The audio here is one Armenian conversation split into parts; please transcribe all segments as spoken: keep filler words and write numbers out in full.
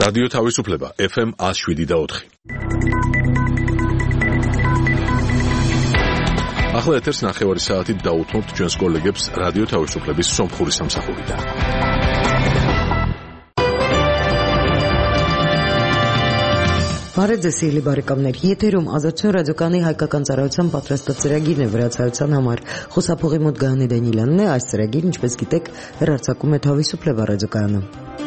რადიო თავისუფლება ეფ ემ one oh seven და four. ახლა ეთერს ნახევარი საათით დაუთმობთ ჩვენს კოლეგებს რადიო თავისუფლების სომხური სამსახურიდან. Բարև ձեզ սիրելի բարեկամներ, եթերում ազատություն ռադիոկայանի հայկական ծառայության պատրաստած ծրագիրն է վրացայության համար։ Խոսափողի մոտ Գայանե Դանիելյանն է, այս ծրագիրը, ինչպես գիտեք, հեռարձակում է Თავისუფლება ռադիոկայանը։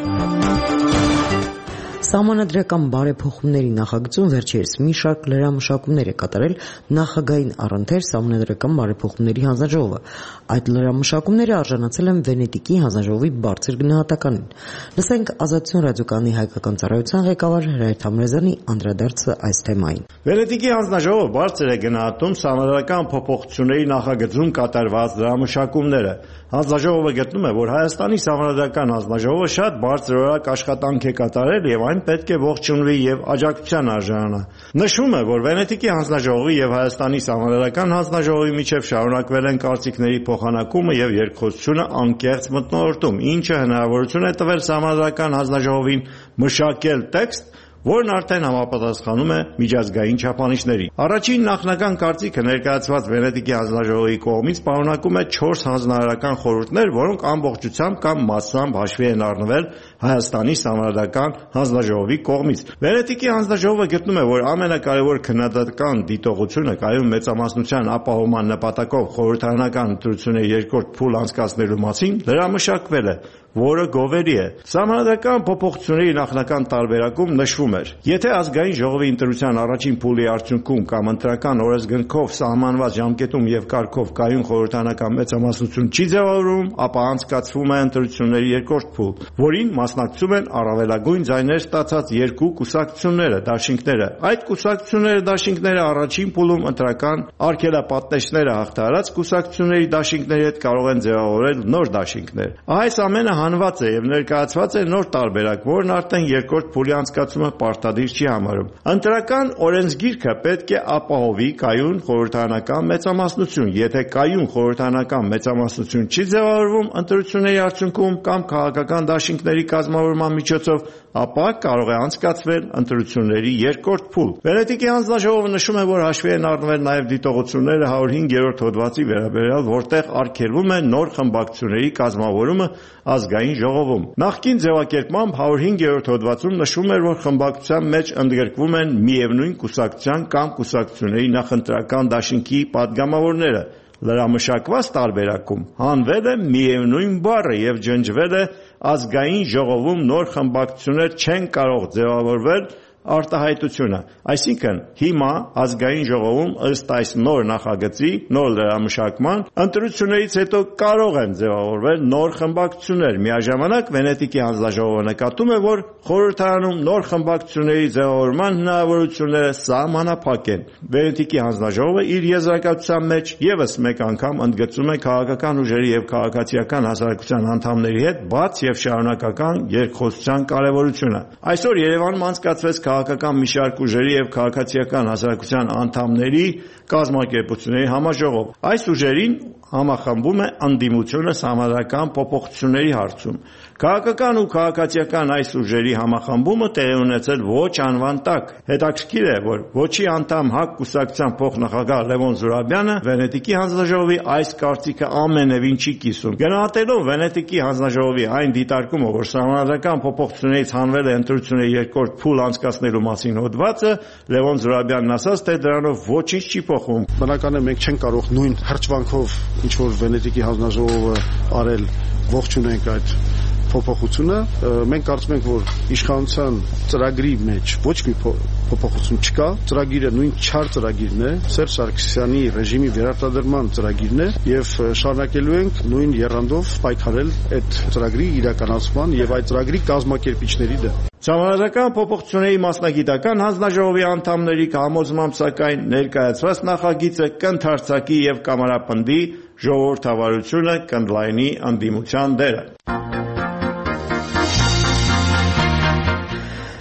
Սահմանադրական բարեփոխումների նախագծում վերջերս մի շարք լրամշակումներ է կատարել նախագահային առընթեր սահմանադրական բարեփոխումների հանձնաժողովը։ Այդ լրամշակումները արժանացել են Վենետիկի հանձնաժողովի բարձր գնահատականին։ Լսենք ազատություն ռադիոկայանի հայկական ծառայության ղեկավար Հրայր Թամրազյանի անդրադարձը այս թեմային։ Վենետիկի հանձնաժողովը բարձր է գնահատում սահմանադրական փոփոխությունների նախագծում կատարված լրամշակումները։ Հանձնաժողովը գտնում է, որ Հայաստանի սահմանադրական հանձնաժողովը շատ բարձրորակ աշխատանք է կատարել եւ այն պետք է ողջունվի եւ աջակցության արժանանա։ Նշվում է, որ Վենետիկի հանձնաժողովի եւ Հայաստանի սահմանադրական հանձնաժողովի միջև շարունակվել են կարծիքների փոխանակումը եւ երկխոսությունը անկեղծ մթնոլորտում, ինչը հնարավորություն է տվել սահմանադրական հանձնաժողովին մշակել տեքստ, որն արդեն համապատասխանում է միջազգային չափանիշներին։ Առաջին նախնական կարծիքը ներկայացված Վենետիկի հանձնաժողովի կողմից պարունակում է չորս հանձնարարական խորհուրդներ, որոնք ամբողջությամբ կամ մասամբ հաշվի են առնվել Հայաստանի սահմանադրական հանձնաժողովի կողմից։ Վենետիկի հանձնաժողովը գտնում է, որ ամենակարևոր քննադատական դիտողությունը կայուն մեծամասնության ապահովման նպատակով խորհրդարանական ընտրությունների երկրորդ փուլ անցկացնելու մասին լրամշակվել է, որը գովելի է։ Սահմանադրական փոփոխությունների նախնական տարբերակում նշվում էր. եթե ազգային ժողովի ընտրության առաջին փուլի արդյունքում կամ ընտրական օրենսգրքով սահմանված ժամկետում եւ կարգով կայուն խորհրդարանական մեծամասնություն չի ձևավորվում, ապա անցկացվում է ընտրությունների երկրորդ փուլ, որին մասնակցում են առավելագույն ձայներ ստացած երկու կուսակցությունները, դաշինքները։ Այդ կուսակցությունները դաշինքները առաջին փուլում ընտրական արգելապատնեշները հաղթահարած կուսակցությունների դաշինքների հետ կարող են ձևավորել նոր դաշինքներ։ Այս ամենը հանված է եւ ներկայացված է նոր տարբերակ, որն արդեն երկրորդ փուլի անցկացումը պարտադիր չի համարում։ Ընտրական օրենսգիրքը պետք է ապահովի կայուն խորհրդարանական մեծամասնություն։ Եթե կայուն խորհրդարանական մեծամասնություն չի ձևավորվում ընտրությունների արդյունքում կամ քաղաքական դաշինքների կազմավորման միջոցով, ապա կարող է անցկացվել ընտրությունների երկրորդ փուլ։ Վենետիկի հանձնաժողովը նշում է, որ հաշվի են առնվել նաև դիտողությունները one oh five-րդ հոդվածի վերաբերյալ, որտեղ արգելվում է նոր խմբակցությունների կազմավորումը ազգային ժողովում։ Նախկին ձևակերպմամբ one oh five-րդ հոդվածում նշվում էր, որ խմբակցության մեջ ընդգրկվում են միևնույն կուսակցության կամ կուսակցությունների նախընտրական դաշինքի падգամավորները։ Լրամշակված տարբերակում հանվել է միևնույն բառը եւ ջնջվել է ազգային ժողովում նոր խմբակցություններ չեն կարող ձևավորվել արտահայտությունը, այսինքն հիմա ազգային ժողովում ըստ այս նոր նախագծի, նոր լրամշակման, ընտրություններից հետո կարող են ձևավորվել նոր խմբակցություններ։ Միաժամանակ Վենետիկի հանձնաժողովը նկատում է, որ խորհրդարանում նոր խմբակցությունների ձևավորման հնարավորությունները սահմանափակ են։ Վենետիկի հանձնաժողովը իր եզրակացության մեջ եւս մեկ անգամ ընդգծում է քաղաքական ուժերի եւ քաղաքացիական հասարակության անդամների հետ բաց եւ շարունակական երկխոսության կարեւորությունը։ Այսօր Երևանում անցկացվեց քաղաքական մի շարք ուժերի եւ քաղաքացիական հասարակության անդամների կազմակերպությունների համաժողով։ Այս ուժերին համախմբում է անդիմությունը սահմանադրական փոփոխությունների հարցում։ Քաղաքական ու քաղաքացիական այս ուժերի համախմբումը տեղի ունեցել ոչ անվան տակ։ Հետաքրքիր է, որ ոչի անդամ ՀԱԿ կուսակցության փոխնախագահ Լևոն Զուրաբյանը Վենետիկի հանձնաժողովի այս կարծիքը ամենևին չի կիսում։ Գնահատելով Վենետիկի հանձնաժողովի այն դիտարկումը, որ սահմանադրական փոփոխություններից հանվել է ընտրությունների երկրորդ փուլ անցկացնելու մասին հոդվածը, Լևոն Զուրաբյանն ասաց, թե դրանով ոչինչ չի փոխվում։ Բնական է, մենք չենք կարող նույն հրճվանքով ինչ որ Վենետիկի հանձնաժողովը արել ողջունենք այդ փոփոխությունը, մենք կարծում ենք, որ իշխանության ծրագրի մեջ ոչ մի փոփոխություն չկա, ծրագիրը նույն չար ծրագիրն է, Սերժ Սարգսյանի ռեժիմի վերարտադրման ծրագիրն է եւ շարունակելու ենք նույն եռանդով պայքարել այդ ծրագրի իրականացման եւ այդ ծրագրի կազմակերպիչների դեմ։ Սահմանադրական փոփոխությունների մասնագիտական հանձնաժողովի անդամների համոզմամբ սակայն ներկայացված նախագիծը կընդարձակի եւ կամարապնդի ժողովրդավարությունը, կընդլայնի անդիմության դերը։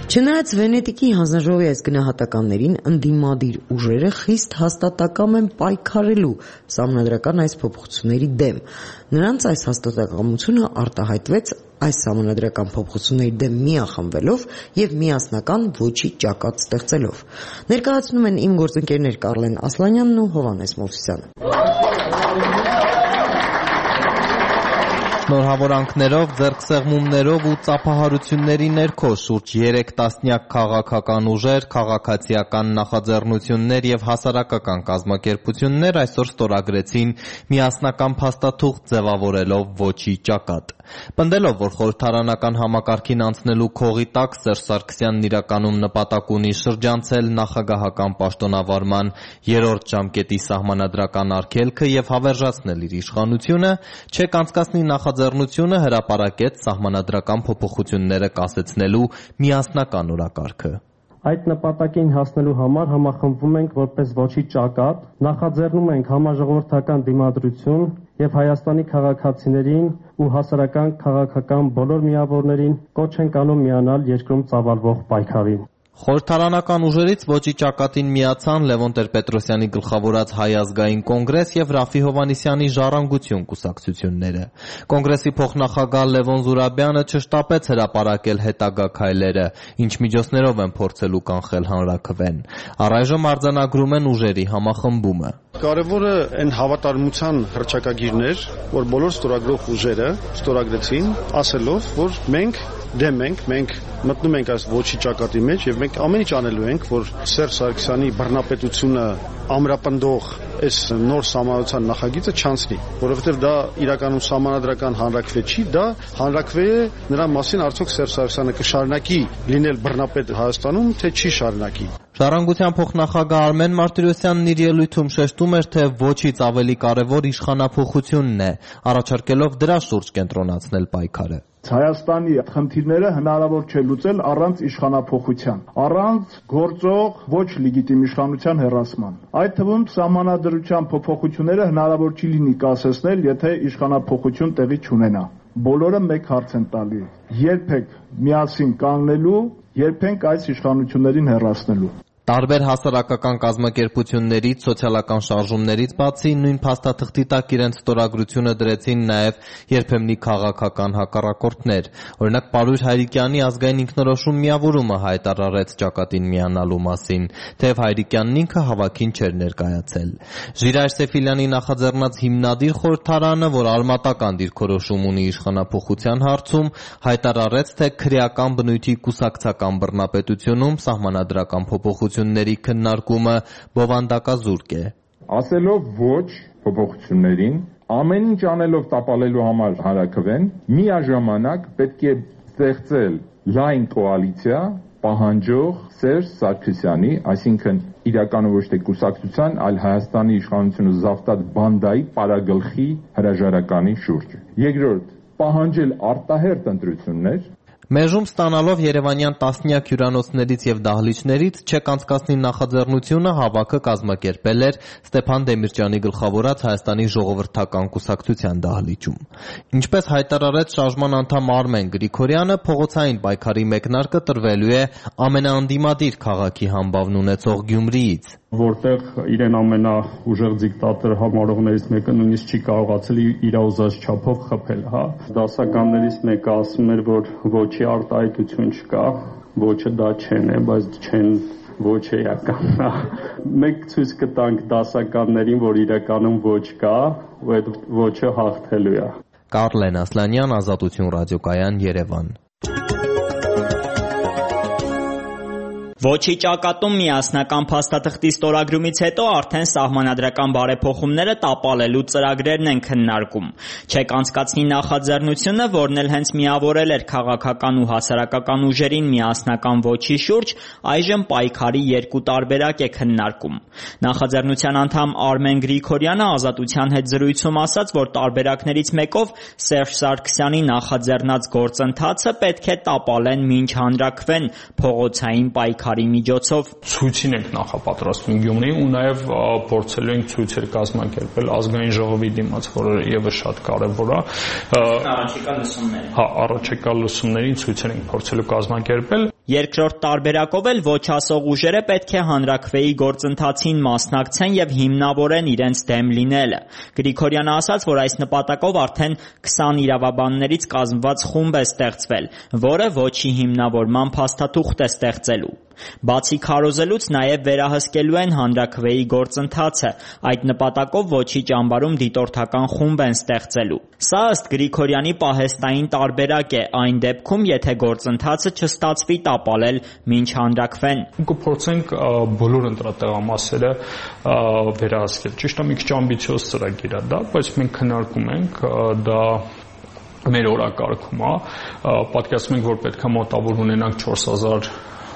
Չնայած Վենետիկի հանձնաժողովի այս գնահատականներին, ընդդիմադիր ուժերը խիստ հաստատակամ են պայքարելու սահմանադրական այս փոփոխությունների դեմ։ Նրանց այս հաստատակամությունը արտահայտվեց այս սահմանադրական փոփոխությունների դեմ միախմբվելով եւ միասնական ոչի ճակատ ստեղծելով։ Ներկայացնում են իմ գործընկերներ Կարլեն Ասլանյանն ու Հովհաննես Մովսիսյանը։ Շնորհավորանքներով, ձեռքսեղմումներով ու ծափահարությունների ներքո շուրջ երեք տասնյակ քաղաքական ուժեր, քաղաքացիական նախաձեռնություններ եւ հասարակական կազմակերպություններ այսօր ստորագրեցին միասնական փաստաթուղթ ձևավորելով ոչի ճակատ։ Պնդելով, որ խորհրդարանական համակարգին անցնելու քողի տակ Սերժ Սարգսյանն իրականում նպատակ ունի շրջանցել նախագահական պաշտոնավարման երրորդ ժամկետի սահմանադրական արգելքը եւ հավերժացնել իր իշխանությունը, չեք անցկացնի նախաձեռնությունը հրապարակեց սահմանադրական փոփոխությունները կասեցնելու միասնական օրակարգը։ Այդ նպատակին հասնելու համար համախմբվում ենք որպես ոչի ճակատ, նախաձեռնում ենք համաժողովրդական դիմադրություն եւ Հայաստանի քաղաքացիներին ու հասարակական քաղաքական բոլոր միավորներին կոչ ենք անում միանալ երկրում ծավալվող պայքարին։ Խորհրդարանական ուժերից ոչի ճակատին միացան Լևոն Տեր-Պետրոսյանի գլխավորած Հայ ազգային կոնգրես եւ Ռաֆի Հովհաննիսյանի Ժառանգություն կուսակցությունները։ Կոնգրեսի փոխնախագահ Լևոն Զուրաբյանը չշտապեց հրապարակել հետագա քայլերը, ինչ միջոցներով են փորձելու կանխել հանրաքվեն։ Առայժմ արձանագրում են ուժերի համախմբումը։ Կարևորը այն հավատարմության հռչակագիրներ, որ բոլոր ստորագրող ուժերը ստորագրեցին, ասելով, որ մենք դեմ ենք, մենք մտնում ենք այս ոչի ճակատի մեջ եւ մենք ամեն ինչ անելու ենք, որ Սերժ Սարգսյանի բռնապետությունը ամրապնդող այս նոր սահմանադրական նախագիծը չանցնի, որովհետեւ դա իրականում սահմանադրական հանրաքվե չի, դա հանրաքվե է նրա մասին արդյոք Սերժ Սարգսյանը կշարունակի լինել բռնապետ Հայաստանում, թե չի շարունակի։ Ժառանգության փոխնախագահ Արմեն Մարտիրոսյանն իր ելույթում շեշտում էր, թե ոչից ավելի կարևոր իշխանափոխությունն է, առաջարկելով դրա շուրջ կենտրոնացնել պայքարը։ Հայաստանի խնդիրները հնարավոր չէ լուծել առանց իշխանափոխության, առանց գործող ոչ լեգիտիմ իշխանության հեռացման։ Այդ թվում սահմանադրության փոփոխությունները հնարավոր չի լինի կասեցնել, եթե իշխանափոխություն տեղի չունենա։ Բոլորը մեկ հարց են տալի. երբեք միասին կանգնելու, երբեք այս իշխանություններին հեռացնելու։ Տարբեր հասարակական կազմակերպություններից, սոցիալական շարժումներից բացի նույն փաստաթղթի տակ իրենց ստորագրությունը դրեցին նաև երբեմնի քաղաքական հակառակորդներ։ Օրինակ Պարույր Հայրիկյանի ազգային ինքնորոշում միավորումը հայտարարեց ճակատին միանալու մասին, թեև Հայրիկյանն ինքը հավաքին չէր ներկայացել։ Ժիրայր Սեֆիլյանի նախաձեռնած հիմնադիր խորհրդարանը, որ արմատական դիրքորոշում ունի իշխանափոխության հարցում, հայտարարեց, թե քրեական բնույթի կուսակցական բռնապետությունում սահմանադրական փոփոխություն ների քննարկումը բովանդակազուրկ է։ Ասելով ոչ փոփոխություններին, ամեն ինչ անելով տապալելու համար հանրաքվեն, միաժամանակ պետք է ստեղծել լայն կոալիցիա պահանջող Սերժ Սարգսյանի, այսինքն իրականում ոչ թե կուսակցության, այլ Հայաստանի իշխանությունը զավթած բանդայի պարագլխի հրաժարականի շուրջ։ Երկրորդ, պահանջել արտահերթ ընտրություններ։ Մեժում ստանալով Երևանյան տասնյակ հյուրանոցներից եւ դահլիճներից չեք անցկացնի նախաձեռնությունը հավաքը կազմակերպել էր Ստեփան Դեմիրճյանի գլխավորած Հայաստանի ժողովրդական կուսակցության դահլիճում։ Ինչպես հայտարարեց շարժման անդամ Արմեն Գրիգորյանը, փողոցային պայքարի մեկնարկը տրվելու է ամենաանդիմադիր քաղաքի համբավն ունեցող Գյումրիից, որտեղ իրեն ամենաուժեղ դիկտատոր համարողներից մեկը նույնիսկ չի կարողացել իր ուզած չափով խփել, հա։ Դասականներից մեկը ասում էր, որ ոչի արտահայտություն չկա, ոչը դա չեն է, բայց չեն ոչ էականն է։ Մենք ցույց կտանք դասականներին, որ իրականում ոչ կա, ու այդ ոչը հաղթելու է։ Կարլեն Ասլանյան, Ազատություն ռադիոկայան, Երևան։ Ոչի ճակատում միասնական փաստաթղթի ստորագրումից հետո արդեն սահմանադրական բարեփոխումները տապալելու ծրագրերն են քննարկում։ Չեք անցկացնի նախաձեռնությունը, որն էլ հենց միավորել էր քաղաքական ու հասարակական ուժերին միասնական ոչի շուրջ, այժմ պայքարի երկու տարբերակ է քննարկում։ Նախաձեռնության անդամ Արմեն Գրիգորյանը Ազատության հետ զրույցում ասաց, որ տարբերակներից մեկով Սերժ Սարգսյանի նախաձեռնած գործընթացը պետք է տապալեն մինչ հանրաքվեն փողոցային պայքարի միջոցով։ Ցույցին ենք նախապատրաստվում Գյումրիում ու նաև փորձելու ենք ցույցեր կազմակերպել ազգային ժողովի դիմաց, որը եւս շատ կարեւոր է։ Առաջիկա լսումներին։ Հա, առաջիկա լսումներին ցույցեր ենք փորձելու կազմակերպել։ Երկրորդ տարբերակով էլ ոչ ասող ուժերը պետք է հանրաքվեի գործընթացին մասնակցեն եւ հիմնավորեն իրենց դեմ լինելը։ Գրիգորյանը ասաց, որ այս նպատակով արդեն քսան իրավաբաններից կազմված խումբ է ստեղծվել, որը ոչի հիմնավորման փաստաթուղթ է ստեղծելու։ Բացի քարոզելուց նաև վերահսկելու են հանրաքվեի գործընթացը, այդ նպատակով ոչի ճամբարում դիտորդական խումբ են ստեղծելու։ Սա ըստ Գրիգորյանի պահեստային տարբերակ է այն դեպքում, եթե գործընթացը չստացվի տապալել մինչ հանրաքվեն։ Կփորձենք բոլոր ընտրատեղամասերը վերահսկել։ Ճիշտ է, մի քիչ ամբիցիոզ ծրագիր է դա, բայց մենք քննարկում ենք դա մեր օրակարգում է, պատկերացնում ենք, որ պետք է մոտավոր ունենանք չորս հազար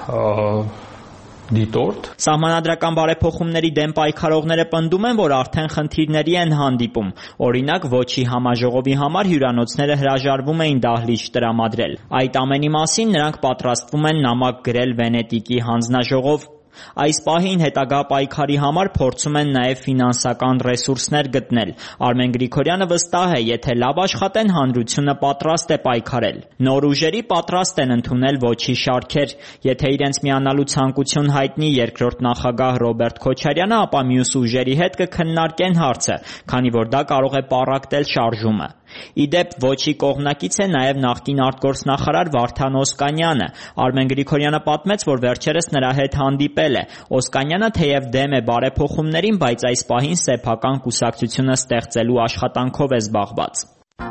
դիտորդ։ Սահմանադրական բարեփոխումների դեմ պայքարողները պնդում են, որ արդեն խնդիրների են հանդիպում։ Օրինակ, ոչի համաժողովի համար հյուրանոցները հրաժարվում էին դահլիճ տրամադրել։ Այդ ամենի մասին նրանք պատրաստվում են նամակ գրել Վենետիկի հանձնաժողով։ Այս պահին հետագա պայքարի համար փորձում են նաև ֆինանսական ռեսուրսներ գտնել։ Արմեն Գրիգորյանը վստահ է, եթե լավ աշխատեն, հանրությունը պատրաստ է պայքարել։ Նոր ուժերի պատրաստ են ընդունել ոչի շարքեր։ Եթե իրենց միանալու ցանկություն հայտնի երկրորդ նախագահ Ռոբերտ Քոչարյանը, ապա մյուս ուժերի հետ կքննարկեն հարցը, քանի որ դա կարող է պառակտել շարժումը։ Իդեպ ոչի կողմնակից է նաև նախկին արտգործնախարար Վարդան Օսկանյանը։ Արմեն Գրիգորյանը պատմեց, որ վերջերս նրա հետ հանդիպել է։ Օսկանյանը թեև դեմ է բարեփոխումներին, բայց այս պահին սեփական կուսակցությունը ստեղծելու աշխատանքով է զբաղված։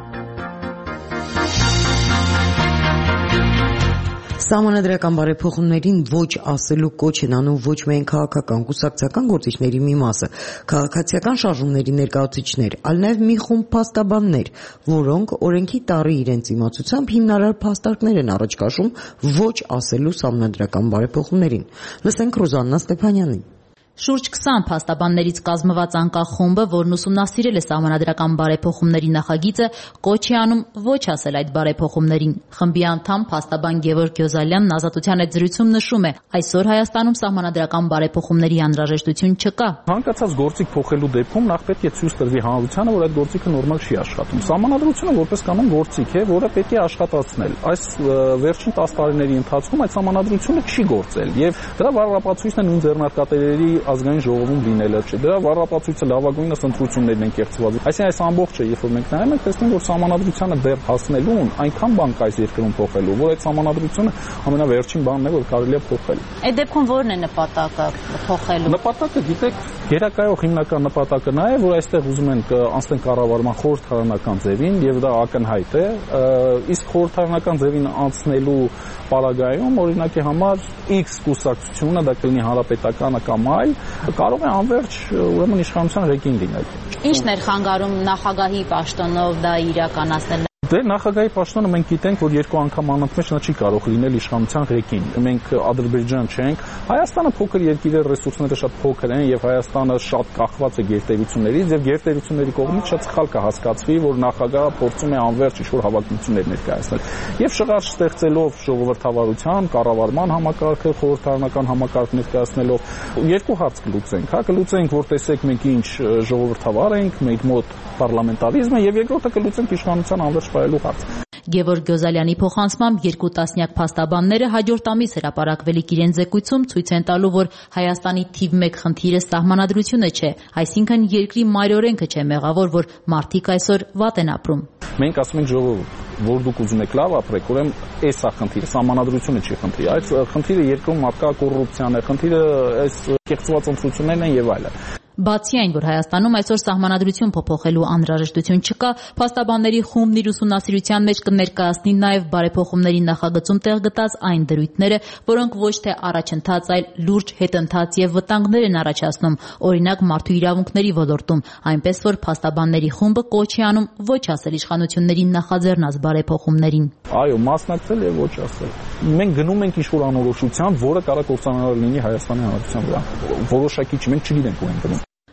Սահմանադրական բարեփոխումներին ոչ ասելու կոչ են անում ոչ միայն քաղաքական կուսակցական գործիչների մի մասը, քաղաքացիական շարժումների ներկայացուցիչներ, այլ նաև մի խումբ փաստաբաններ, որոնք օրենքի տառի իրենց իմացությամբ հիմնարար փաստարկներ են առաջ քաշում ոչ ասելու սահմանադրական բարեփոխումներին։ Լսենք Ռուզաննա Ստեփանյանին։ Շուրջ քսան փաստաբաններից կազմված անկախ խումբը, որն ուսումնասիրել է սահմանադրական բարեփոխումների նախագիծը, կոչ է անում ոչ ասել այդ բարեփոխումներին։ Խմբի անդամ փաստաբան Գևորգ Գյոզալյանն Ազատության հետ զրույցում նշում է, այսօր Հայաստանում սահմանադրական բարեփոխումների անհրաժեշտություն չկա։ Հանկացած գործիք փոխելու դեպքում նախ պետք է ցույց տրվի հանրությանը, որ այդ գործիքը նորմալ չի աշխատում։ Սահմանադրությունը որպես կանոն գործիք է, որը պետք է աշխատացնել։ Այս վերջին տասը տարիների ընթացքում այդ սահմանադրությունը չի գործել եւ դրա վառապացույցն է նույն ձեռնարկատերերի ազգային ժողովում լինելը չէ։ Դրա վառապացույցը լավագույնս ընտրություններն են կեղծված։ Այսինքն այս ամբողջը, երբ որ մենք նայում ենք, տեսնում որ սահմանադրությանը դեռ հասնելուն այնքան բան կա այս երկրում փոխելու, որ այդ սահմանադրությունը ամենավերջին բանն է, որ կարելի է փոխել։ Այդ դեպքում ո՞րն է նպատակը փոխելու։ Նպատակը, գիտեք, գերակայող հիմնական նպատակը նա է, որ այստեղ ուզում են անցնել կառավարման խորհրդարանական ձևին եւ դա ակնհայտ է։ Իսկ խորհրդարանական ձևին անցնելու պարագայում օրինակի համար X կուսակցությունը, դա կլինի հանրապետականը կամ այլ, կարող է անverջ ուրեմն իշխանության ռեգին լինել։ Ինչն էր խանգարում նախագահի պաշտոնով դա իրականացնել։ Դե նախագահի պաշտոնը մենք գիտենք, որ երկու անգամ անընդմեջ նա չի կարող լինել իշխանության ռեգին։ Մենք Ադրբեջան չենք, Հայաստանը փոքր երկիր է, ռեսուրսները շատ փոքր են եւ Հայաստանը շատ կախված է գերտերություններից եւ գերտերությունների կողմից շատ սխալ կհասկացվի, որ նախագահը փորձում է անverջ ինչ-որ հավակնություններ ներկայացնել։ Եվ շղարշ ստեղծելով ժողովրդավարության, կառավարման համակարգը, խորհրդարանական համակարգ ներկայացնելով երկու հարց կլուծենք, հա, կլուծենք, որ տեսեք մենք ինչ ժողովրդավար ենք, մենք մոտ պարլամենտարիզմ է եւ երկրորդը կլուծենք իշխանության անverջ պայելու հարց։ Գևորգ Գյոզալյանի փոխանցմամբ երկու տասնյակ փաստաբանները հաջորդ ամիս հրապարակվելիք իրենց զեկույցում ցույց են տալու, որ Հայաստանի թիվ մեկ խնդիրը սահմանադրությունը չէ, այսինքն երկրի մայրօրենքը չէ մեղավոր, որ մարդիկ այսօր վատ են ապրում։ Մենք ասում ենք ժողովուրդ, որ դուք ուզում եք լավ ապրեք, ուրեմն էս է խնդիրը, սահմանադրությունը չի խնդիրը, այդ խնդիրը երկրում մարդկա կոռուպցիան է, խնդիրը այս կեղծված ընտրություններն են եւ այլն։ Բացի այն, որ Հայաստանում այսօր սահմանադրություն փոփոխելու անհրաժեշտություն չկա, փաստաբանների խումբն իր ուսումնասիրության մեջ կներկայացնի նաև բարեփոխումների նախագծում տեղ գտած այն դրույթները, որոնք ոչ թե առաջընթաց, այլ լուրջ հետընթաց եւ վտանգներ են առաջացնում, օրինակ մարդու իրավունքների ոլորտում, այնպես որ փաստաբանների խումբը կոչ է անում ոչ ասել իշխանություններին նախաձեռնած բարեփոխումներին։ Այո, մասնակցել եւ ոչ ասել։ Մենք գնում ենք ինչ-որ անորոշության, որը կարող կործանարար լինի Հայաստանի Հանրապետության վրա։ Որոշակի չի, մենք չգիտենք ու ենք գնում։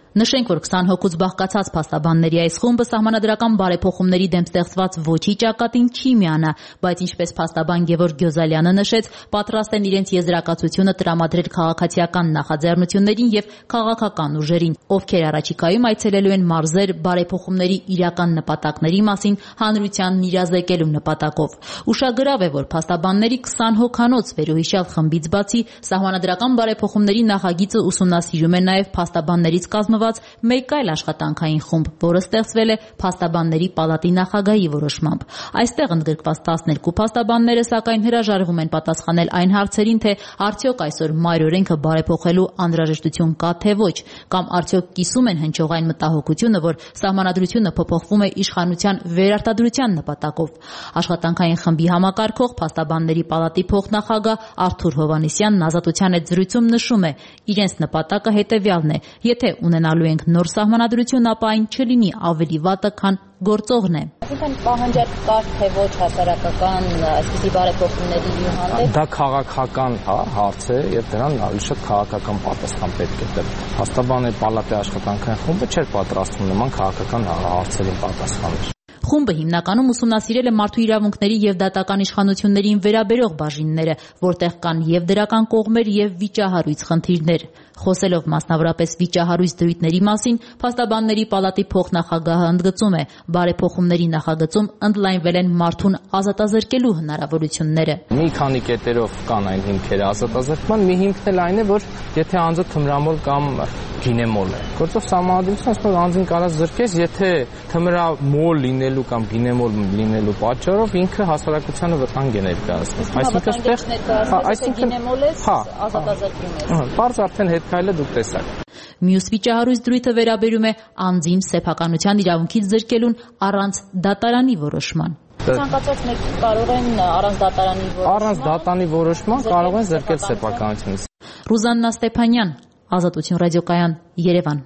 Նշենք, որ քսան հոգուց բաղկացած փաստաբանների այս խումբը սահմանադրական բարեփոխումների դեմ ստեղծված ոչի ճակատին չի միանա, բայց ինչպես փաստաբան Գևորգ Գյոզալյանը նշեց, պատրաստ են իրենց եզրակացությունը տրամադրել քաղաքացիական նախաձեռնություններին եւ քաղաքական ուժերին, ովքեր առաջիկայում այցելելու են մարզեր բարեփոխումների իրական նպատակների մասին հանրությանն իրազեկելու նպատակով։ Ուշագրավ է, որ փաստաբանների քսան հոգանոց վերոհիշյալ խմբից բացի սահմանադրական բարեփոխումների նախագիծը ուսումնասիրում է նաեւ փաստաբաններից կազմված մեկ այլ աշխատանքային խումբ, որը ստեղծվել է Փաստաբանների պալատի նախագահի որոշմամբ։ Այստեղ ընդգրկված տասներկու փաստաբանները սակայն հրաժարվում են պատասխանել այն հարցերին, թե արդյոք այսօր մայր օրենքը բարեփոխելու անհրաժեշտություն կա թե ոչ, կամ արդյոք կիսում են հնչող այն մտահոգությունը, որ սահմանադրությունը փոփոխվում է իշխանության վերարտադրության նպատակով։ Աշխատանքային խմբի համակարգող Փաստաբանների պալատի փոխնախագահ Արթուր Հովհաննիսյանն Ազատության հետ զրույցում նշում է, իրենց նպատակը հետևյալն է. եթե ունենալու ենք նոր սահմանադրություն, ապա այն չլինի ավելի վատը, քան գործողն է։ Այսինքն պահանջարկ կար թե ոչ հասարակական այսպիսի բարեփոխումների հանդեպ։ Դա քաղաքական հարց է եւ դրան ավելի շատ քաղաքական պատասխան պետք է տրվի։ Փաստաբանների պալատի աշխատանքային խումբը չէր պատրաստվում նման քաղաքական հարցերին պատասխանել։ Խումբը հիմնականում ուսումնասիրել է մարդու իրավունքների եւ դատական իշխանություններին վերաբերող բաժինները, որտեղ կան եւ դրական կողմեր եւ վիճահարույց խնդիրներ։ Խոսելով մասնավորապես վիճահարույց դրույթների մասին, Փաստաբանների պալատի փոխնախագահը ընդգծում է, բարեփոխումների նախագծում ընդլայնվել են մարդուն ազատազրկելու հնարավորությունները։ Մի քանի կետերով կան այն հիմքերը ազատազրկման, մի հիմքն էլ այն է, որ եթե անձը թմրամոլ կամ գինեմոլ է, գործող սահմանադրությունը ասում է անձին կարա զրկես, եթե թմրամոլ լինելու կամ գինեմոլ լինելու պատճառով ինքը հասարակությանը վտանգ է ներկայացնում։ Այսինքն, այսինքն գինեմոլ է ազատազրկում է։ Բարձ արդեն հետ քայլը դուք տեսաք։ Մյուս վիճահարույց դրույթը վերաբերում է անձին սեփականության իրավունքից զրկելուն առանց դատարանի որոշման։ Ցանկացած մեկը կարող են առանց դատարանի որոշման առանց դատարանի որոշման կարող են զրկել սեփականությունից։ Ռուզաննա Ստեփանյան, Ազատություն ռադիոկայան, Երևան։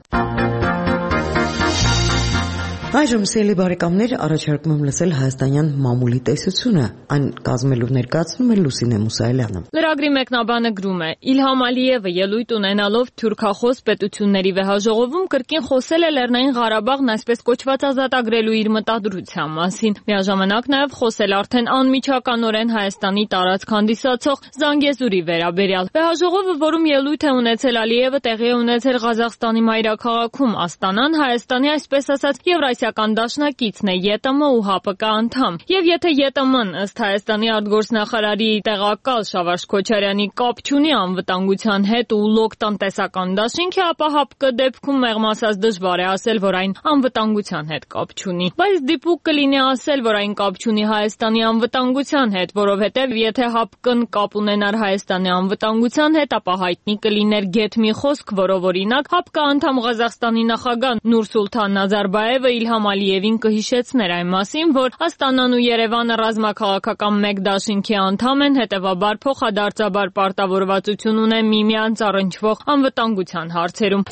Այժմ սիրելի բարեկամներ, առաջարկում եմ լսել հայաստանյան մամուլի տեսությունը, այն կազմելու ներկայացնում է Լուսինե Մուսայելյանը։ Լրագրի մեկնաբանը գրում է. Իլհամ Ալիևը ելույթ ունենալով թուրքախոս պետությունների վեհաժողովում կրկին խոսել է Լեռնային Ղարաբաղն այսպես կոչված ազատագրելու իր մտադրության մասին։ Միաժամանակ նաև խոսել արդեն անմիջականորեն Հայաստանի տարածք հանդիսացող Զանգեզուրի վերաբերյալ։ Վեհաժողովը, որում ելույթ է ունեցել Ալիևը, տեղի է ունեցել Ղազախստանի մայրաքաղաքում Աստանան, Հայաստանի այսպես ասած Եվրասիական դաշնակիցն է, ԵՏՄ ու ՀԱՊԿ անդամ։ Եվ եթե ԵՏՄ-ն ըստ Հայաստանի արտգործնախարարի տեղակալ Շավարժ Քոչարյանի կապ չունի անվտանգության հետ ու լոկ տնտեսական դաշինք է, ապա ՀԱՊԿ դեպքում մեղմ ասած դժվար է ասել, որ այն անվտանգության հետ կապ չունի։ Բայց դիպուկ կլինի ասել, որ այն կապ չունի Հայաստանի անվտանգության հետ, որովհետև եթե ՀԱՊԿ-ն կապ ունենար Հայաստանի անվտանգության հետ, ապա հայտնի կլիներ գեթ մի խոսք, որով օրինակ ՀԱՊԿ անդամ Ղազախստանի նախագահ Նուրսուլթան Նազարբաևը Իլհամ Ալիևին կհիշեցներ այն մասին, որ Աստանան ու Երևանը ռազմաքաղաքական մեկ դաշինքի անդամ են, հետևաբար փոխադարձաբար պարտավորվածություն ունեն միմյանց առնչվող անվտանգության հարցերում։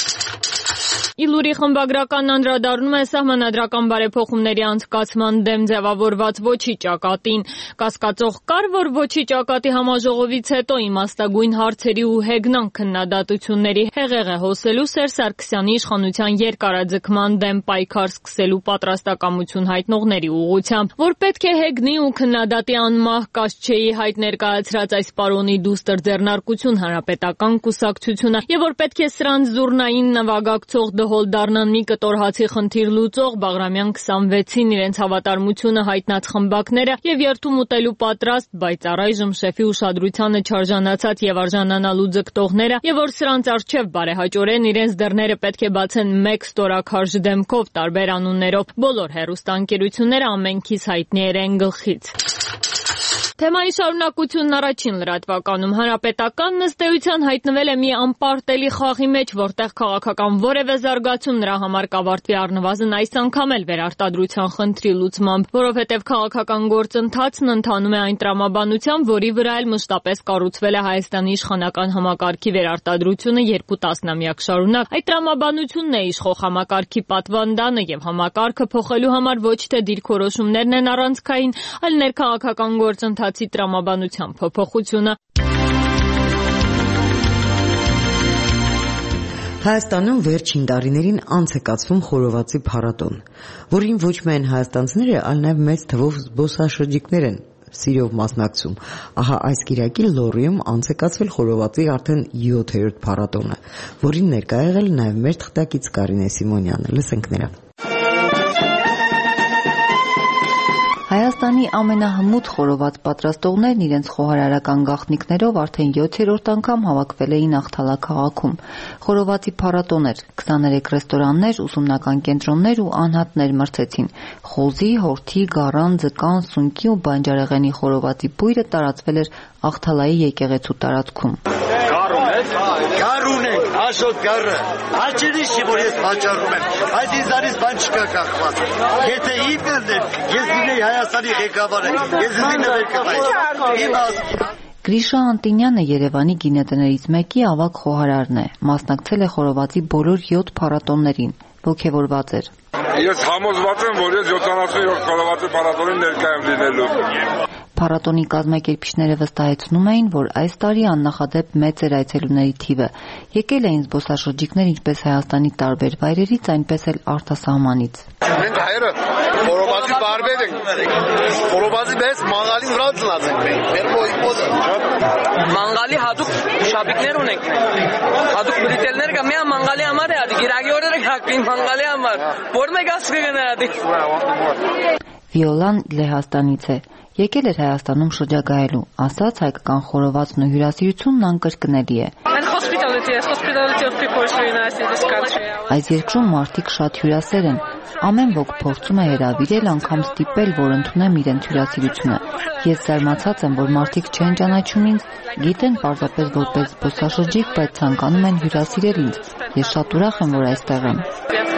Իլուրի խմբագրականն անդրադառնում է սահմանադրական բարեփոխումների անցկացման դեմ ձևավորված ոչի ճակատին։ Կասկածող կար, որ ոչի ճակատի համաժողովից հետո իմաստագույն հարցերի ու հեգնան քննադատությունների հեղեղ է հոսելու Սերժ Սարգսյանի իշխանության երկարաձգման դեմ պայքար սկսելու պատրաստակամություն հայտնողների ուղղությամբ, որ պետք է հեգնի ու քննադատի անմահ Կասչեի հայտ ներկայացրած այս պարոնի դուստր ձեռնարկություն հանրապետական կուսակցությունը եւ որ պետք է սրանց զուռնային նվագակցող հոլ դառնան մի կտոր հացի խնդիր լուծող Բաղրամյան քսանվեցին իրենց հավատարմությունը հայտնած խմբակները եւ երթում ուտելու պատրաստ, բայց առայժմ շեֆի ուշադրությանը չարժանացած եւ արժանանալու ձգտողները եւ որ սրանց արժեվ բարեհաճորեն իրենց դռները պետք է բացեն մեկ ստորաքարժ դեմքով տարբեր անուններով բոլոր հեռուստաընկերությունները ամենքից հայտնի են գլխից։ Թեմայի շարունակությունն առաջին լրատվականում հանրապետականն ըստ էության հայտնվել է մի անպարտելի խաղի մեջ, որտեղ քաղաքական որևէ զարգացում նրա համար կավարտվի առնվազն այս անգամ էլ վերարտադրության խնդրի լուծմամբ, որովհետև քաղաքական գործընթացն ընթանում է այն տրամաբանությամբ, որի վրա էլ մշտապես կառուցվել է Հայաստանի իշխանական համակարգի վերարտադրությունը երկու տասնամյակ շարունակ։ Այդ տրամաբանությունն է իշխող համակարգի պատվանդանը եւ համակարգը փոխելու համար ոչ թե դիրքորոշումներն են առանցքային, այլ ներքաղաքական գործընթաց տրամաբանության փոփոխությունը։ Հայաստանում վերջին տարիներին անց է կացվում խորովածի փառատոն, որին ոչ միայն հայաստանցիները, այլ նաև մեծ թվով զբոսաշրջիկներ են սիրով մասնակցում։ Ահա այս կիրակի Լոռիում անց է կացվել խորովածի արդեն յոթերորդ փառատոնը, որին ներկա եղել նաև մեր թղթակից Կարինե Սիմոնյանը։ Լսենք նրան։ Հայաստանի ամենահմուտ խորոված պատրաստողներն իրենց խոհարարական գաղտնիքներով արդեն յոթերորդ անգամ հավաքվել էին Աղթալա քաղաքում։ Խորովածի փառատոն էր, քսաներեք ռեստորաններ, ուսումնական կենտրոններ ու անհատներ մրցեցին։ Խոզի, հորթի, գառան, ձկան, սունկի ու բանջարեղենի խորովածի բույրը տարածվել էր Աղթալայի եկեղեցու տարածքում։ Գարուն է, աշոտ գարը, հաճելի չի, որ ես վաճառում եմ, բայց ինձանից բան չկա կախված, եթե իմ կրներ, ես լինեի Հայաստանի ղեկավարը, ես լինեի կվայր, իմ ասկի։ Գրիշա Անտինյանը Երևանի գինետներից մեկի ավագ խոհարարն է, մասնակցել է խորովածի բոլոր յոթ փառատոններին, ոգևորված էր։ Ես համոզված եմ, որ ես յոթանասունյոթ խորովածի փառատոնին ներկա եմ լինելու։ Փառատոնի կազմակերպիչները վստահեցնում էին, որ այս տարի աննախադեպ մեծ էր այցելուների թիվը։ Եկել էին զբոսաշրջիկներ ինչպես Հայաստանի տարբեր վայրերից, այնպես էլ արտասահմանից։ Մենք հայերը խորովածի բարբեր ենք։ Խորովածի մեծ մանգալի վրա ծնած ենք մենք։ Մեր մոյկոզը։ Մանգալի հատուկ շաբիկներ ունենք։ Հատուկ բրիտելներ կա միա մանգալի համար է, գիրագի օրերը կակին մանգալի համար։ Որ մեկ ասկի գնահատի։ Վիոլան Լեհաստանից է։ Եկել էր Հայաստանում շրջագայելու, ասաց հայկական խորովածն ու հյուրասիրությունն անկրկնելի է։ Այս երկրում մարդիկ շատ հյուրասեր են, ամեն ոք փորձում է հրավիրել, անգամ ստիպել, որ ընդունեմ իրենց հյուրասիրությունը։ Ես զարմացած եմ, որ մարդիկ չեն ճանաչում ինձ, գիտեն պարզապես որպես զբոսաշրջիկ, բայց ցանկանում են հյուրասիրել ինձ։ Ես շատ ուրախ եմ, որ այստեղ եմ։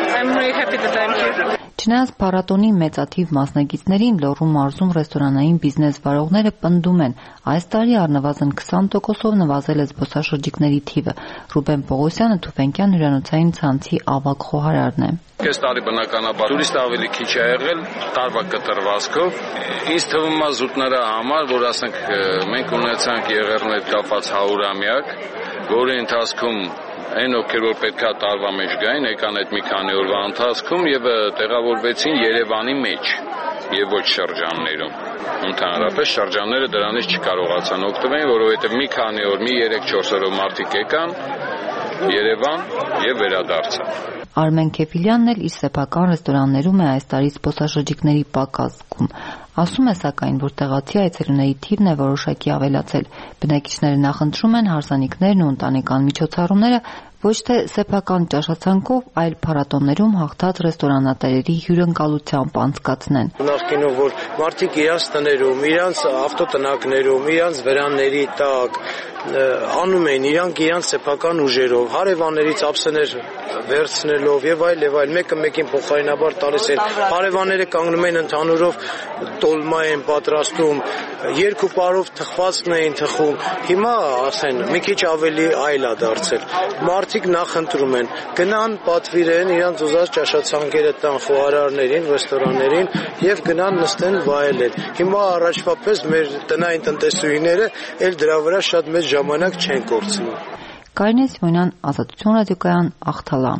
Չնայած փառատոնի մեծաթիվ մասնակիցներին Լոռու մարզում ռեստորանային բիզնես վարողները պնդում են, այս տարի առնվազն քսան տոկոսով նվազել է զբոսաշրջիկների թիվը։ Ռուբեն Պողոսյանը Թուֆենկյան հյուրանոցային ցանցի ավագ խոհարարն է։ Այս տարի բնականաբար տուրիստ ավելի քիչ է եղել տարվա կտրվածքով։ Ինձ թվում է զուտների համար, որ ասենք մենք ունեցանք եղերներ կապված հարյուրամյակ, որի ընթացքում այն ովքեր որ պետքա տարվա մեջ գային, եկան այդ մի քանի օրվա ընթացքում եւ տեղավորվեցին Երևանի մեջ եւ ոչ շրջաններում։ Ընդհանրապես շրջանները դրանից չկարողացան օգտվել, որովհետեւ մի քանի օր, մի երեք-չորս օրով մարդիկ եկան Երևան եւ վերադարձան։ Արմեն Քեֆիլյանն էլ իր սեփական ռեստորաններում է այս տարի զբոսաշրջիկների պակաս զգում։ Ասում է սակայն, որ տեղացի այցելուների թիվն է որոշակի ավելացել։ Բնակիչները նախընտրում են հարսանիքներն ու ընտանեկան միջոցառումները ոչ թե սեփական ճաշացանկով, այլ փառատոններում հաղթած ռեստորանատերերի հյուրընկալությամբ անցկացնեն։ Նախկինում որ մարդիկ իրանց տներում, իրանց ավտոտնակներում, իրանց վրանների տակ անում են իրանք իրանց սեփական ուժերով, հարևաններից ափսեներ վերցնելով եւ այլ եւ այլ, մեկը մեկին փոխարինաբար տալիս են։ Հարևանները կանգնում են ընդհանուրով տոլմա են պատրաստում, երկու պարով թխվածքն էին թխում։ Հիմա ասեն մի քիչ ավելի այլ է դարձել։ Մարդիկ նախընտրում են, գնան պատվիրեն իրանց ուզած ճաշացանկերը տան խոհարարներին, ռեստորաններին եւ գնան նստեն վայելեն։ Հիմա առաջվա պես մեր տնային տնտեսուհիները էլ դրա վրա շատ մեծ ժամանակ չեն կորցնում։ Կարինե Սիմոնյան, Ազատություն ռադիոկայան, Աղթալա։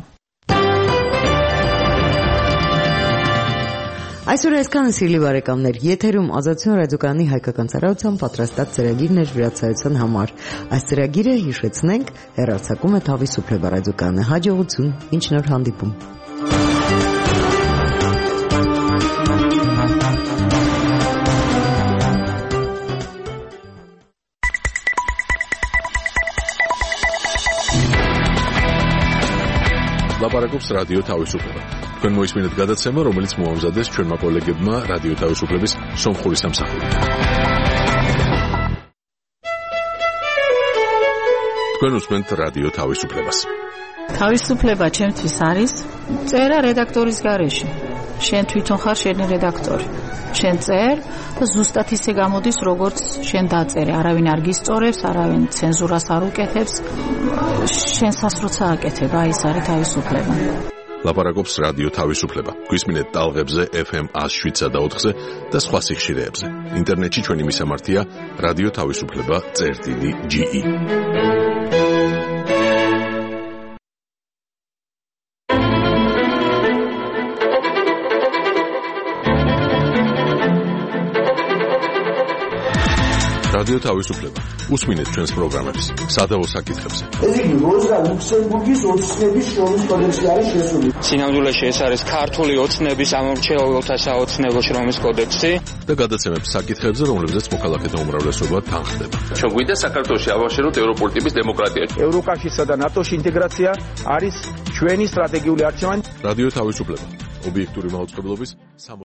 Այսօր այսքանը սիրելի բարեկամներ, եթերում Ազատություն ռադիոկայանի հայկական ծառայության պատրաստած ծրագիրն էր վրացայության համար։ Այս ծրագիրը, հիշեցնենք, հեռարձակում է Թավիսուփլեբա ռադիոկայանը։ Հաջողություն, մինչ նոր հանդիպում։ Լապարակობს ռադիո Թավիսուփլեբա։ Თქვენ მოისმინეთ გადაცემა, რომელიც მოამზადეს ჩვენმა კოლეგებმა რადიო თავისუფლების სომხური სამსახურით. თქვენ უსმენთ რადიო თავისუფლებას. თავისუფლება ჩემთვის არის წერა რედაქტორის გარეშე. შენ თვითონ ხარ შენი რედაქტორი. შენ წერ და ზუსტად ისე გამოდის, როგორც შენ დაწერე. არავინ არ გისწორებს, არავინ ცენზურას არ უკეთებს. შენსაც როცა აკეთებ, აი ეს არის თავისუფლება. ლაპარაკობს რადიო თავისუფლება. გვისმინეთ ტალღებზე ეფ ემ one oh seven და ოთხზე და სხვა სიხშირეებზე. ინტერნეტში ჩვენი მისამართია რადიო თავისუფლება წერტილი ჯი ი. რადიო თავისუფლება. უსმინეთ ჩვენს პროგრამებს. სადავო საკითხებზე. ეს იგი როზა ლუქსემბურგის ოცნების შრომის კოდექსი არის შესული. სინამდვილეში ეს არის ქართული ოცნების ამორჩეულთა საოცნებო შრომის კოდექსი და გადაცემებს საკითხებზე, რომლებზეც მოქალაქეთა უმრავლესობა თანხდება. ჩვენ გვინდა საქართველოში ავაშენოთ ევროპული ტიპის დემოკრატია. ევროკავშირსა და ნატოში ინტეგრაცია არის ჩვენი სტრატეგიული არჩევანი. რადიო თავისუფლება. ობიექტური მაუწყებლობის